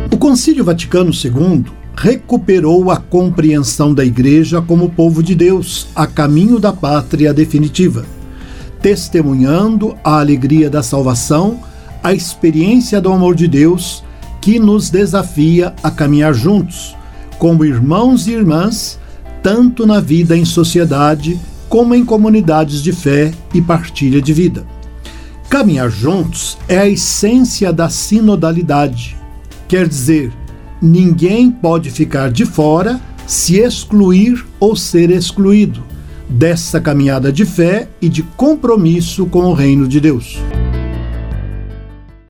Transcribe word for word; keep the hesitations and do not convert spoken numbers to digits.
O Concílio Vaticano segundo recuperou a compreensão da Igreja como povo de Deus a caminho da pátria definitiva, testemunhando a alegria da salvação, a experiência do amor de Deus que nos desafia a caminhar juntos, como irmãos e irmãs, tanto na vida em sociedade como em comunidades de fé e partilha de vida. Caminhar juntos é a essência da sinodalidade. Quer dizer, ninguém pode ficar de fora, se excluir ou ser excluído dessa caminhada de fé e de compromisso com o reino de Deus.